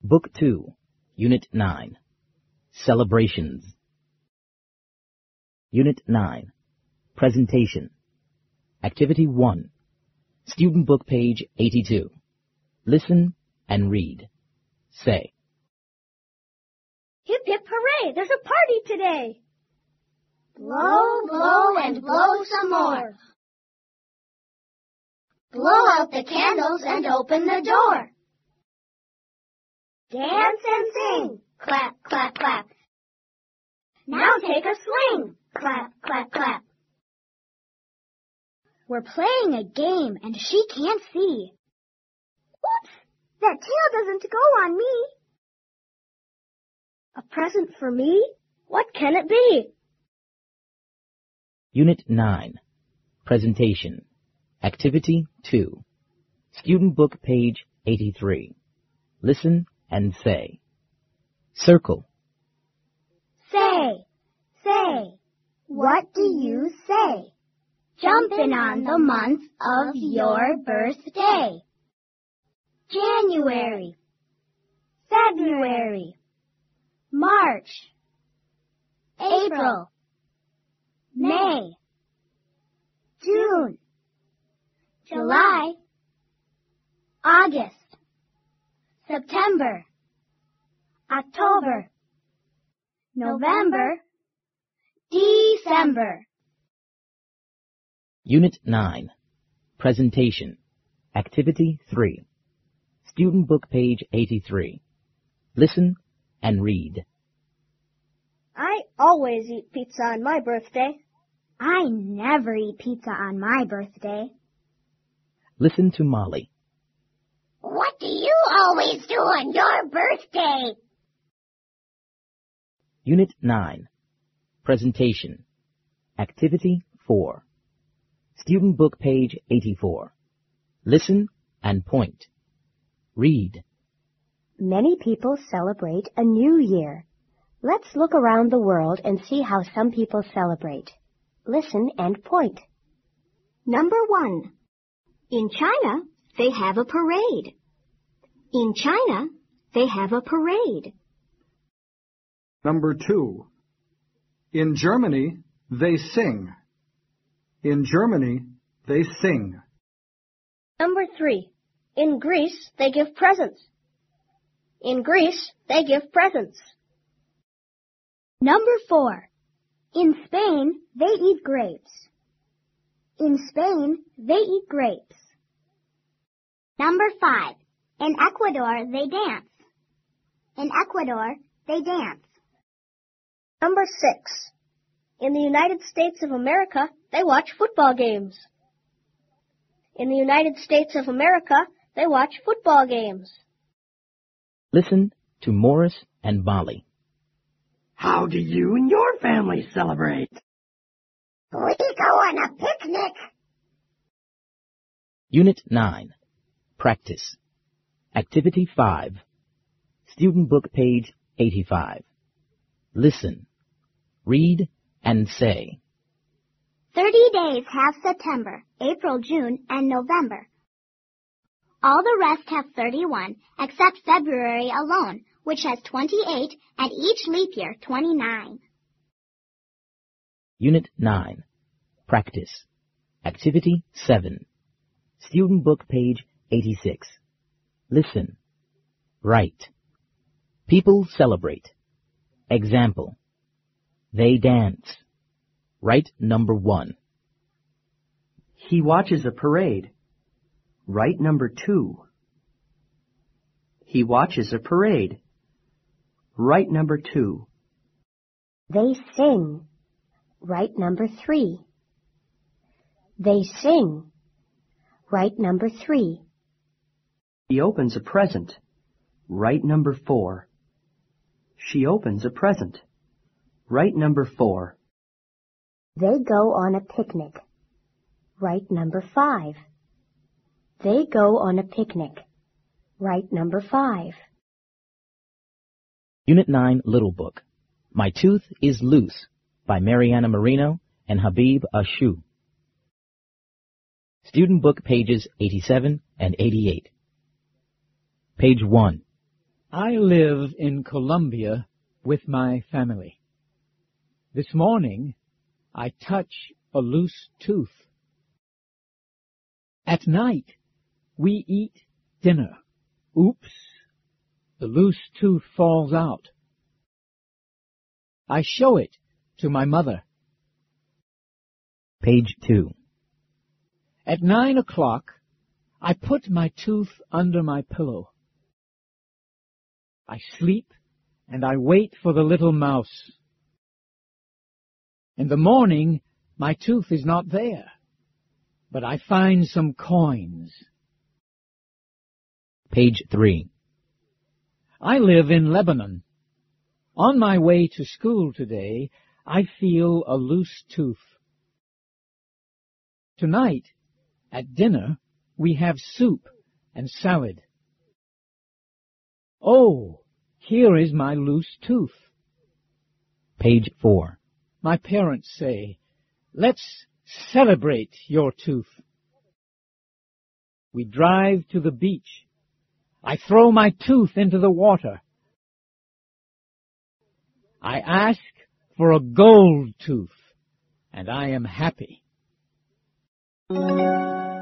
Book 2, Unit 9, Celebrations. Unit 9, Presentation. Activity 1, Student Book page 82. Listen and read. Say. Hip, hip, hooray! There's a party today! Blow, blow, and blow some more. Blow out the candles and open the door. Dance and sing. Clap, clap, clap. Now take a swing. Clap, clap, clap. We're playing a game and she can't see. Oops! That tail doesn't go on me. A present for me? What can it be? Unit 9, Presentation. Activity 2. Student Book page 83. Listen and say. Circle. Say, say. What do you say? Jumping on the month of your birthday. January, February, March, April, May, June, July, August, September, October, November, December. Unit 9, Presentation. Activity 3. Student Book page 83. Listen and read. I always eat pizza on my birthday. I never eat pizza on my birthday. Listen to Molly. What do you always do on your birthday? Unit 9, Presentation. Activity 4. Student Book page 84. Listen and point. Read. Many people celebrate a new year. Let's look around the world and see how some people celebrate. Listen and point. Number 1. In China, they have a parade. In China, they have a parade. Number 2. In Germany, they sing. In Germany, they sing. Number 3. In Greece, they give presents. In Greece, they give presents. Number 4. In Spain, they eat grapes. In Spain, they eat grapes. Number 5. In Ecuador, they dance. In Ecuador, they dance. Number 6. In the United States of America, they watch football games. In the United States of America, they watch football games. Listen to Morris and Molly. How do you and your family celebrate? We go on a picnic. Unit 9, Practice. Activity 5. Student Book page 85. Listen, read, and say. 30 days have September, April, June, and November. All the rest have 31, except February alone, which has 28, and each leap year 29. Unit 9, Practice. Activity 7. Student Book page 86. Listen. Write. People celebrate. Example. They dance. Write number 1. He watches a parade. Write number 2. He watches a parade. Write number 2. They sing. Write number 3. They sing. Write number 3. He opens a present. Write number 4. She opens a present. Write number 4. They go on a picnic. Write number 5. They go on a picnic. Write number 5. Unit 9, Little Book. My Tooth is Loose by Mariana Marino and Habib Ashu. Student Book pages 87 and 88. Page 1. I live in Colombia with my family. This morning, I touch a loose tooth. At night, we eat dinner. Oops! The loose tooth falls out. I show it to my mother. Page 2. At 9 o'clock, I put my tooth under my pillow. I sleep and I wait for the little mouse. In the morning, my tooth is not there, but I find some coins. Page 3. I live in Lebanon. On my way to school today, I feel a loose tooth. Tonight, at dinner, we have soup and salad. Oh, here is my loose tooth. Page 4. My parents say, "Let's celebrate your tooth." We drive to the beach. I throw my tooth into the water. I ask for a gold tooth, and I am happy.